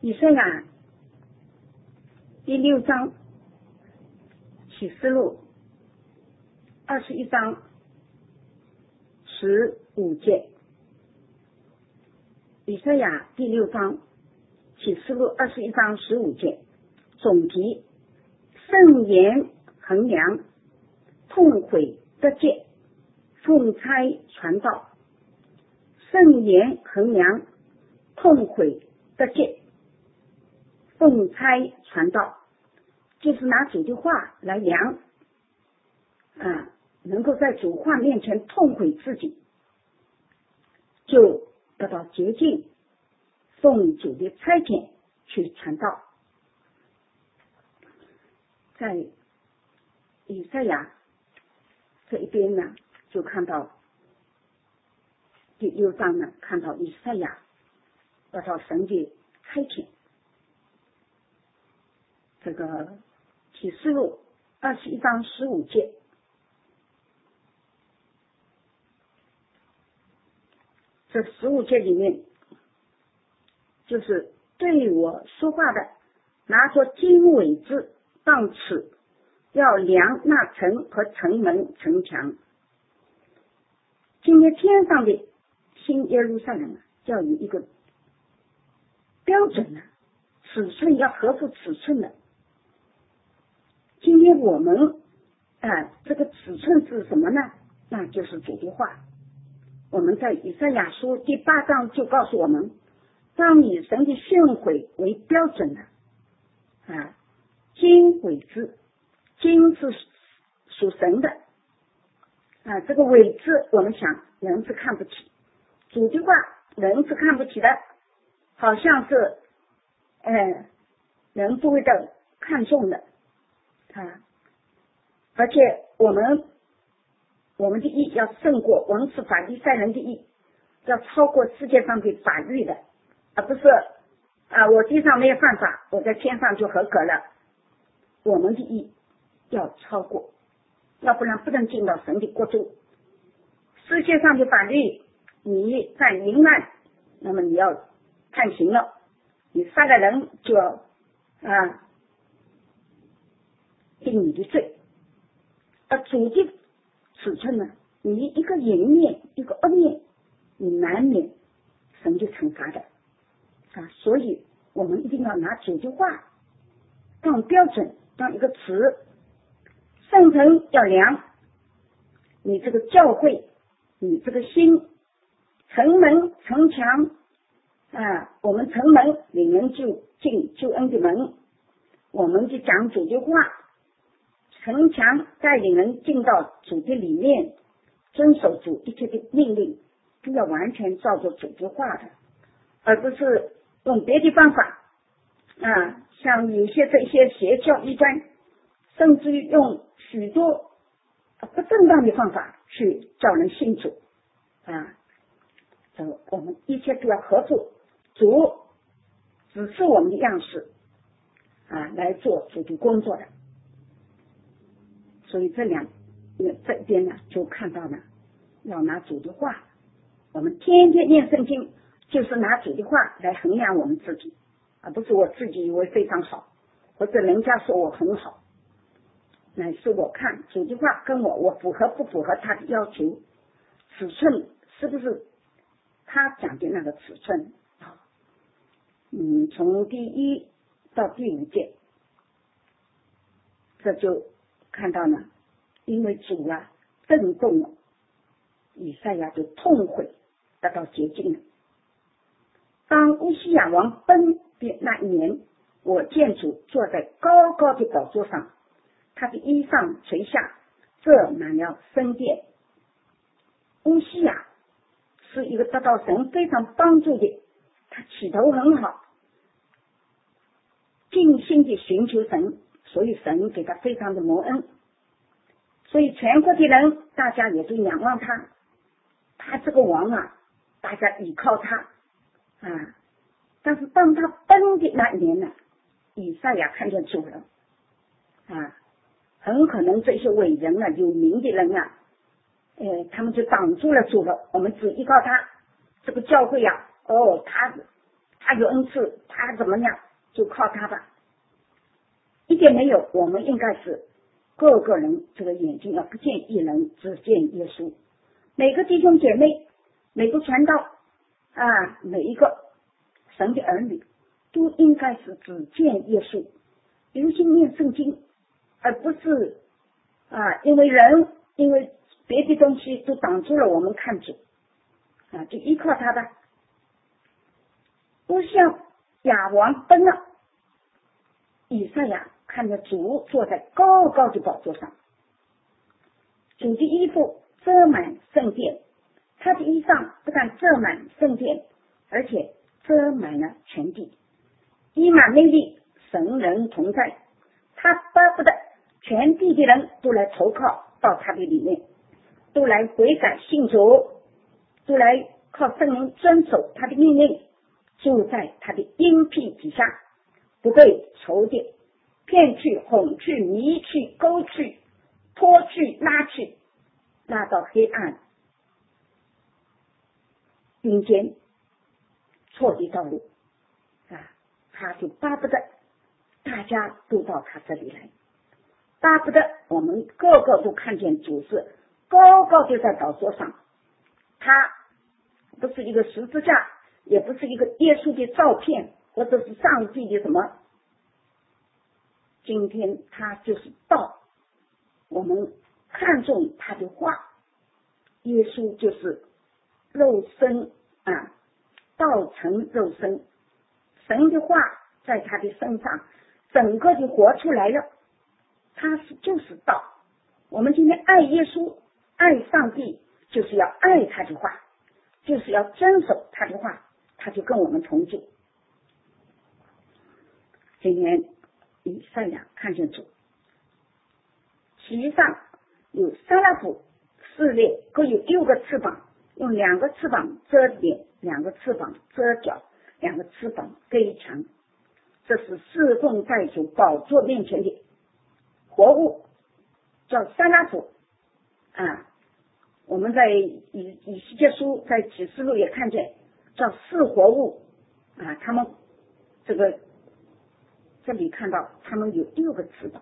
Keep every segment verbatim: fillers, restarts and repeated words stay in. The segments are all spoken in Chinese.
以赛亚第六章启示录二十一章十五节，以赛亚第六章启示录二十一章十五节，总题：圣言衡量，痛悔得戒，奉差传道。圣言衡量，痛悔得戒，奉差传道，就是拿主的话来量啊，能够在主话面前痛悔自己，就得到洁净，奉主的差遣去传道。在以赛亚这一边呢，就看到第六章呢，看到以赛亚得到神的差遣。这个启示录二十一章十五节，这十五节里面就是对我说话的，拿着经纬子当尺，要量那城和城门城墙。今天天上的新耶路撒冷要有一个标准呢，尺寸要合乎尺寸的。今天我们啊、呃，这个尺寸是什么呢？那就是主的话。我们在以赛亚书第八章就告诉我们，当以神的训诲为标准的啊，经纬子，经是属神的啊，这个纬子我们想人是看不起，主的话人是看不起的，好像是呃人不会的看重的啊，而且我们我们的义要胜过文士法利赛人的义，要超过世界上的法律的，而不是啊我地上没有犯法，我在天上就合格了。我们的义要超过，要不然不能进到神的国中。世界上的法律，你在淫乱，那么你要判刑了，你杀了人就要啊定你的罪。而主的尺寸呢，你一个淫念一个恶念，你难免神就惩罚的啊。所以我们一定要拿主的话当标准，当一个词。圣城要量，你这个教会，你这个心，城门城墙啊，我们城门领人就进救恩的门，我们就讲主的话，城墙带领人进到主的里面，遵守主一切的命令，都要完全照着主的话的，而不是用别的方法啊，像有些这些邪教异端，甚至于用许多不正当的方法去叫人信主啊，这我们一切都要合作，主指示我们的样式啊来做主的工作的。所以这两这边呢就看到了，要拿主的话，我们天天念圣经，就是拿主的话来衡量我们自己，而不是我自己以为非常好，或者人家说我很好，乃是我看主的话跟我我符合不符合他的要求，尺寸是不是他讲的那个尺寸啊？嗯，从第一到第五节，这就看到了，因为主啊震动了，以赛亚就痛悔得到洁净了。当乌西雅王崩的那一年，我见主坐在高高的宝座上，他的衣裳垂下，这满了圣殿。乌西雅是一个得到神非常帮助的，他起头很好，尽心的寻求神，所以神给他非常的蒙恩，所以全国的人大家也都仰望他，他这个王啊，大家依靠他啊。但是当他崩的那一年呢，以赛亚看见主了啊，很可能这些伟人啊有名的人啊，呃，他们就挡住了主了，我们只依靠他这个教会啊，哦，他他他有恩赐，他怎么样就靠他吧，一点没有。我们应该是各个人这个眼睛要不见一人，只见耶稣。每个弟兄姐妹，每个传道啊，每一个神的儿女都应该是只见耶稣，留心念圣经，而不是啊，因为人因为别的东西都挡住了我们看主啊，就依靠他吧。不像亚王奔了，以赛亚看着主坐在高高的宝座上，主的衣服遮满圣殿，他的衣裳不但遮满圣殿，而且遮满了全地，以马内利，神人同在，他巴不得全地的人都来投靠到他的里面，都来悔改信主，都来靠圣灵遵守他的命令，住在他的荫庇底下，不被仇敌骗去、哄去、迷去、勾去、拖去、拉去，拉到黑暗阴间错的道路啊！他就巴不得大家都到他这里来，巴不得我们个个都看见主是高高就在宝座上，他不是一个十字架，也不是一个耶稣的照片，或者是上帝的什么，今天他就是道，我们看重他的话，耶稣就是肉身啊，道成肉身，神的话在他的身上整个就活出来了，他是就是道。我们今天爱耶稣爱上帝，就是要爱他的话，就是要遵守他的话，他就跟我们同住。今天以赛亚看见主，其上有撒拉弗四列，各有六个翅膀，用两个翅膀遮脸，两个翅膀遮脚，两个翅膀飞翔。这是侍奉在主宝座面前的活物，叫撒拉弗啊。我们在以以西结书在启示录也看见叫四活物啊，他们这个这里看到他们有六个翅膀，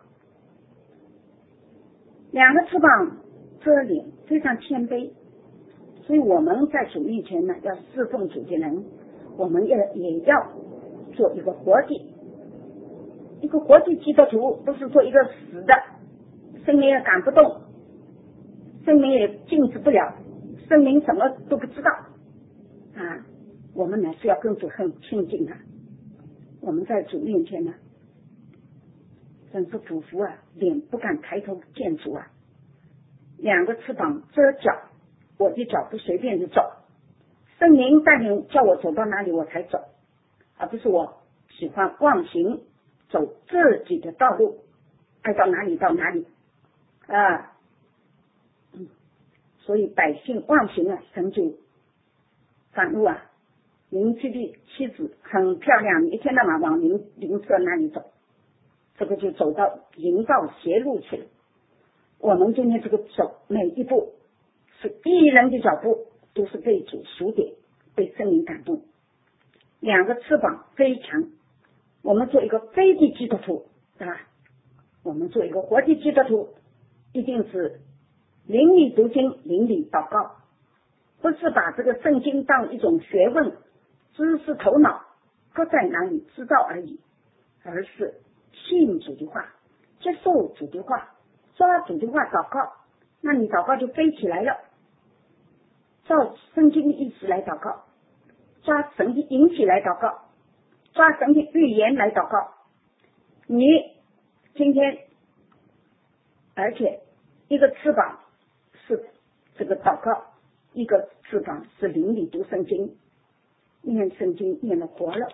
两个翅膀遮脸，非常谦卑。所以我们在主面前呢，要侍奉主的人，我们也也要做一个活的一个活的基督徒，不是做一个死的，圣灵也赶不动，圣灵也禁止不了，圣灵什么都不知道啊。我们呢是要跟主很亲近的，我们在主面前呢真是俯伏啊，脸不敢抬头见主啊。两个翅膀遮脚，我的脚不随便就走，圣灵带领叫我走到哪里我才走，而不是我喜欢忘形走自己的道路，爱到哪里到哪里啊。嗯，所以百姓忘形啊，神就反怒啊。邻居的妻子很漂亮，一天到晚往邻邻舍那里走，这个就走到淫道邪路去了。我们今天这个走每一步是一人的脚步，都是被主数点，被圣灵感动。两个翅膀飞翔，我们做一个飞的基督徒啊，我们做一个活的基督徒，一定是邻里读经，邻里祷告，不是把这个圣经当一种学问知识头脑搁在哪里知道而已，而是信主的话，接受主的话，抓主的话祷告，那你祷告就飞起来了，照圣经的意思来祷告，抓神的引起来祷告，抓神的预言来祷告。你今天而且一个翅膀是这个祷告，一个翅膀是邻里读圣经，念圣经念了活了，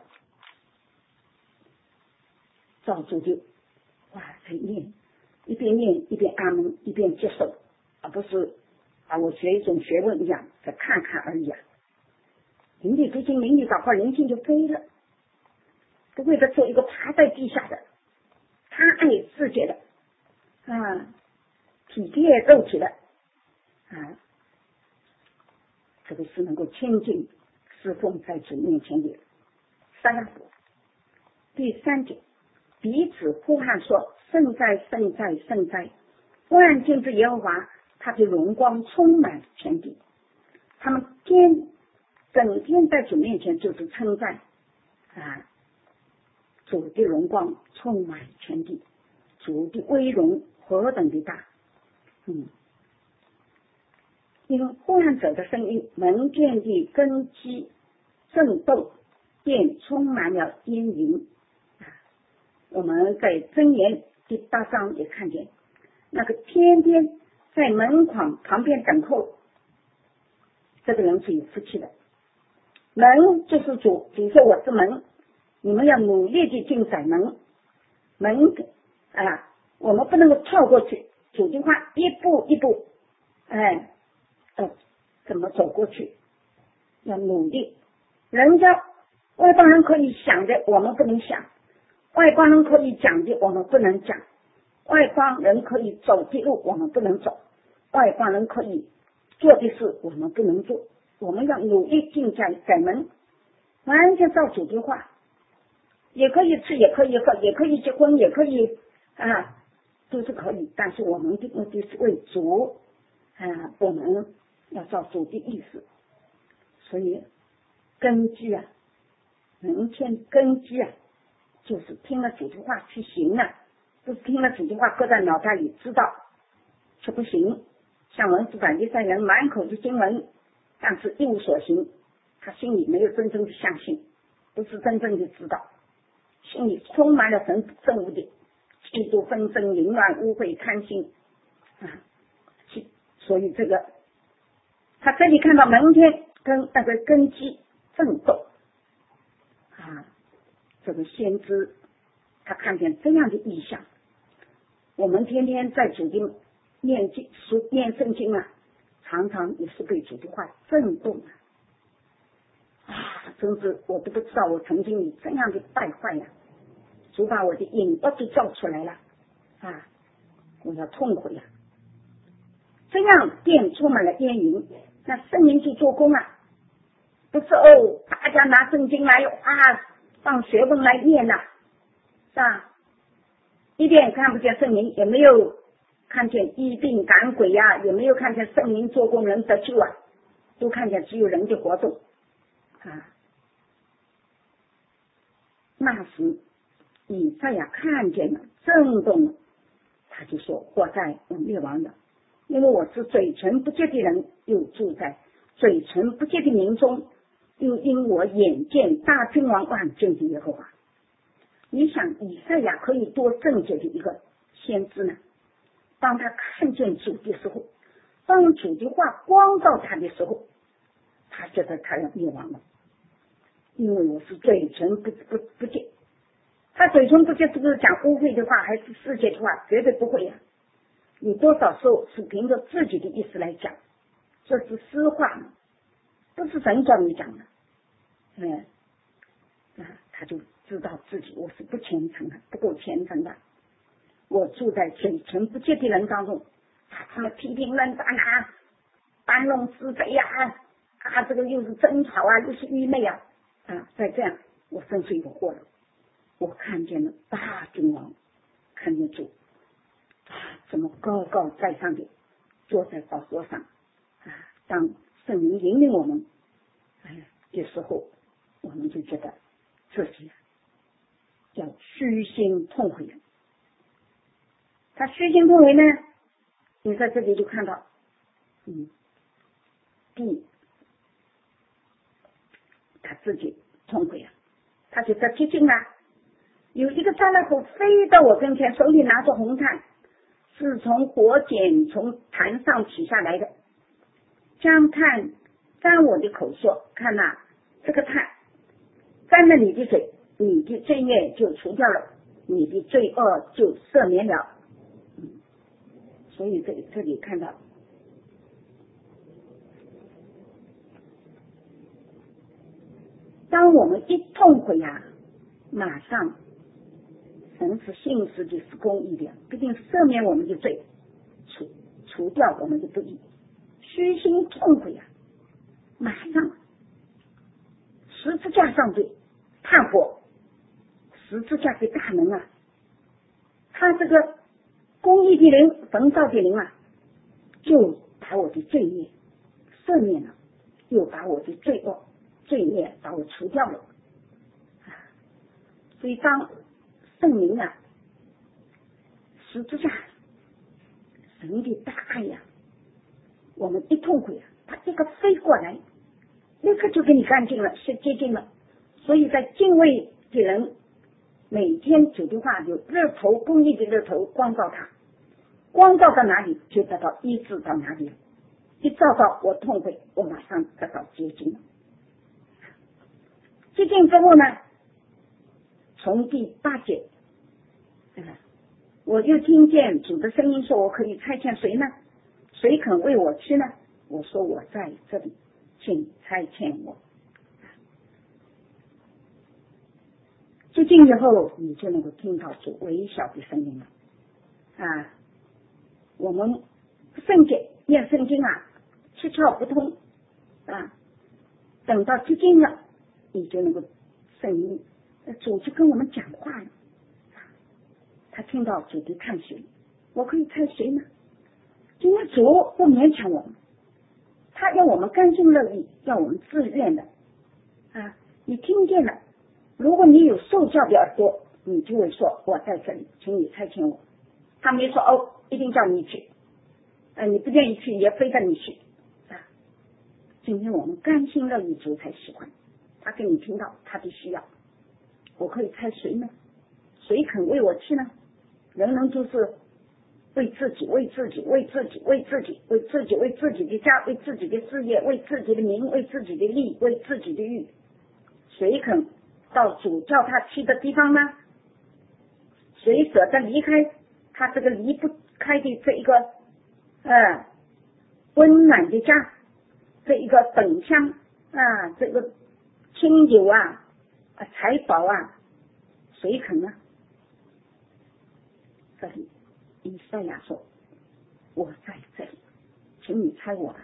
照主就哇在念，一边念一边阿门，一边接受，而不是啊我学一种学问一样再看看而已啊。邻里读经，邻里祷告，灵性就飞了，不会的做一个爬在地下的贪爱世界的啊，体贴肉体的啊，这个是能够亲近侍奉在主面前的三。第三节，彼此呼喊说：圣哉，圣哉，圣哉！万军之耶和华，他的荣光充满全地。他们天整天在主面前就是称赞啊，主的荣光充满全地，主的威荣何等的大。嗯，因呼喊者的声音，门建的根基震动，便充满了烟云。啊，我们在箴言第八章也看见，那个天天在门框旁边等候，这个人是有福气的。门就是主，主说我是门，你们要努力的进窄门。门啊，我们不能够跳过去，主的话一步一步，哎，呃，怎么走过去？要努力。人家外邦人可以想的，我们不能想；外邦人可以讲的，我们不能讲；外邦人可以走的路，我们不能走；外邦人可以做的事，我们不能做。我们要努力进窄窄门，完全照主的话，也可以吃，也可以喝，也可以结婚，也可以啊，都是可以。但是我们的目的是为主啊，我们要照主的意思。所以根基啊，人天根基啊，就是听了主的话去行啊，不是听了主的话搁在脑袋里知道却不行。像文士法利赛人满口的经文，但是一无所行，他心里没有真正的相信，不是真正的知道，心里充满了神憎恶的嫉妒纷争凌乱污秽贪心啊。所以这个他这里看到门天跟那个根基震动啊，这个先知他看见这样的意象。我们天天在主的念经书念圣经啊，常常也是被主的话震动啊，啊，真是我都不知道我曾经有这样的败坏呀、啊！主把我的眼都给照出来了啊，我要痛悔呀、啊！这样便充满了烟云，那圣灵去做工啊，不是哦，大家拿圣经来啊，放学问来念呐、啊，是吧？一点也看不见圣灵，也没有看见医病赶鬼呀、啊，也没有看见圣灵做工人得救啊，都看见只有人的活动啊。那时以赛亚看见了，震动了，他就说：祸哉，我灭亡了，因为我是嘴唇不洁的人，又住在嘴唇不洁的民中，又因我眼见大君王万军的耶和华。你想以赛亚可以多正确的一个先知呢？当他看见主的时候，当主的话光照他的时候，他觉得他要灭亡了，因为我是嘴唇不不不洁。他嘴唇不洁是不是讲污秽的话还是世界的话？绝对不会呀、啊！有多少时候是凭着自己的意思来讲，这是私话，不是神叫你讲的。嗯，啊，他就知道自己我是不虔诚的，不够虔诚的。我住在嘴唇不洁的人当中，啊，他们批评论断啊，搬弄是非呀、啊，啊，这个又是争吵啊，又是愚昧啊，啊，再这样，我深受有祸了。我看见了大君王，看见主，啊，怎么高高在上的坐在宝座上，啊，当圣灵引领我们，哎的时候，我们就觉得自己要虚心痛悔了。他虚心痛悔呢，你在这里就看到，嗯，第他自己痛悔了，他就在接近啊。有一个蟑螂狗飞到我跟前，手里拿着红炭，是从火碱从坛上取下来的，将炭沾我的口说：看呐、啊，这个炭沾了你的嘴，你的罪孽就除掉了，你的罪恶就赦免了。嗯，所以这里这里看到，当我们一痛悔啊，马上神是信实的，是公义的，必定赦免我们的罪，除除掉我们的不义。虚心痛悔啊，马上十字架上的炭火十字架的大能啊，他这个公义的灵焚烧的灵啊，就把我的罪孽赦免了，又把我的罪恶罪孽把我除掉了。所以当圣灵啊，十字架神的大爱呀、啊，我们一痛悔啊，他这个飞过来立刻就给你干净了，是接近了。所以在敬畏的人每天主的话有日头，公义的日头光照他，光照到哪里就得到医治到哪里，一照到我痛悔，我马上得到洁净了。接近之后呢，从第八节、嗯、我就听见主的声音说，我可以差遣谁呢？谁肯为我去呢？我说我在这里，请差遣我。接近以后你就能够听到主微小的声音了啊！我们圣洁念圣经啊，七窍不通啊，等到接近了你就能够声音主就跟我们讲话了。他听到主的看谁，我可以猜谁呢？今天主不勉强我们，他要我们甘心乐意，要我们自愿的啊！你听见了，如果你有受教的耳朵，你就会说我在这里，请你差遣我。他没说哦，一定叫你去，呃，你不愿意去也非得你去啊！今天我们甘心乐意，主才喜欢，他给你听到他的需要。我可以猜谁呢？谁肯为我去呢？人人就是为自己，为自己，为自己，为自己，为自己，为自己的家，为自己的事业，为自己的名，为自己的利，为自己的欲。谁肯到主叫他去的地方呢？谁舍得离开他这个离不开的这一个呃温暖的家，这一个本乡啊，这个亲友啊，啊财宝啊，谁肯呢？这里以赛亚说，我在这里，请你猜我吧。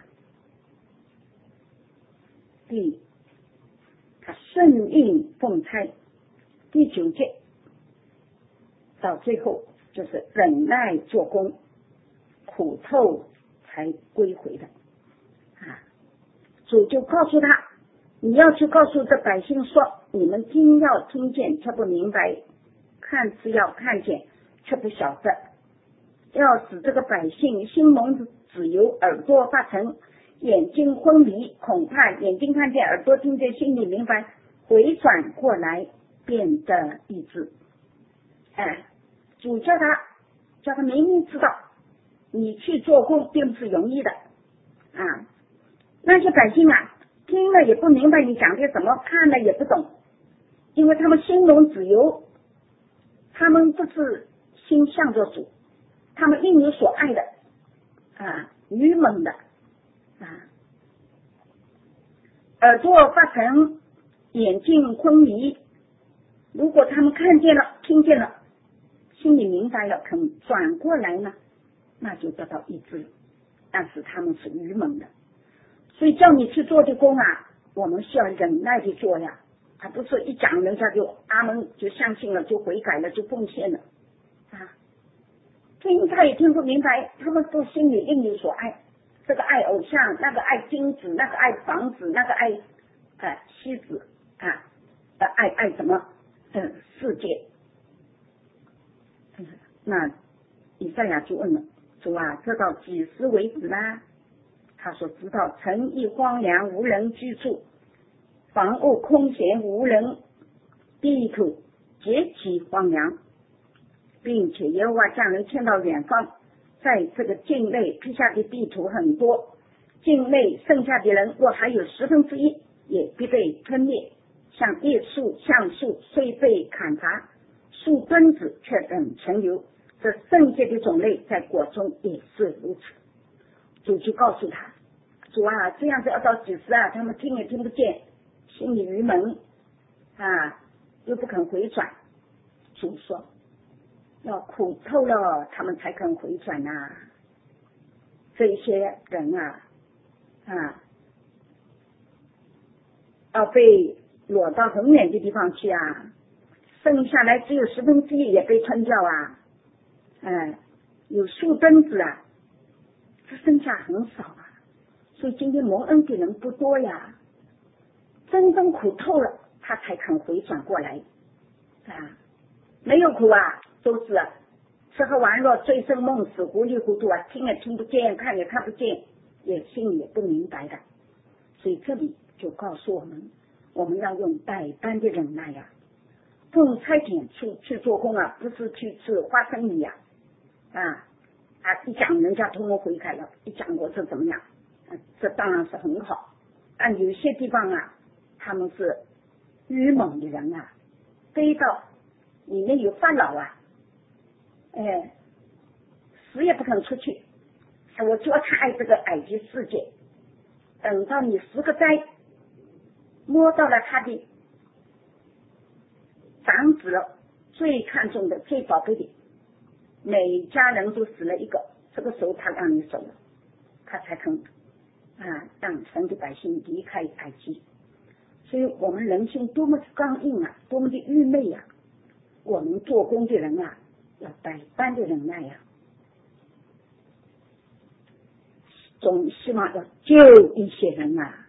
第他顺应奉差，第九节到最后就是忍耐做工，苦透才归回的啊。主就告诉他，你要去告诉这百姓说，你们听要听见却不明白，看是要看见却不晓得，要使这个百姓心蒙子由，耳朵发沉，眼睛昏迷，恐怕眼睛看见，耳朵听见，心里明白，回转过来变得医治。哎，主叫他叫他明明知道你去做工并不是容易的啊。那些百姓啊，听了也不明白你讲的什么，看了也不懂，因为他们心蒙子由，他们不是心向着主，他们因你所爱的啊，愚蒙的啊，耳朵发沉，眼睛昏迷。如果他们看见了听见了，心里明白了，肯转过来呢，那就得到医治。但是他们是愚蒙的，所以叫你去做的工啊，我们需要忍耐的做呀，而不是一讲人家就阿门就相信了，就悔改了，就奉献了啊。听他也听不明白，他们都心里因你所爱，这个爱偶像，那个爱金子，那个爱房子，那个爱呃妻子啊，呃爱爱什么嗯世界。嗯、那以赛亚就问了，主啊，这到几时为止呢？他说，直到城邑荒凉，无人居住，房屋空闲无人，地土极其荒凉，并且耶和华将人迁到远方，在这个境内批下的地土很多，境内剩下的人若还有十分之一，也必被吞灭。像叶树橡树虽被砍伐，树墩子却仍存留，这圣洁的种类在国中也是如此。主就告诉他，主啊，这样子要到几时啊？他们听也听不见，心里愚蒙啊，又不肯回转。主说，要苦透了他们才肯回转啊。这些人啊啊要被落到很远的地方去啊，剩下来只有十分之一也被吞掉啊，哎，有数吨子啊，只剩下很少啊。所以今天蒙恩的人不多呀，真正苦透了，他才肯回转过来啊。没有苦啊，都是吃喝玩乐、醉生梦死、糊里糊涂啊，听也听不见，看也看不见，也心里也不明白的。所以这里就告诉我们，我们要用百般的忍耐呀、啊。奉差遣去去做工啊，不是去吃花生米呀、啊，啊啊！一讲人家通通悔改了，一讲我是怎么样，啊、这当然是很好。但有些地方啊，他们是愚猛的人啊，飞到里面有法老啊，哎，死也不肯出去，说我就要去爱这个埃及世界。等到你十个灾摸到了他的长子了，最看重的、最宝贝的，每家人都死了一个，这个时候他让你走了，他才肯啊让神的百姓离开埃及。所以我们人性多么刚硬啊，多么的愚昧啊！我们做工的人啊，要百般的忍耐呀、啊，总希望要救一些人啊。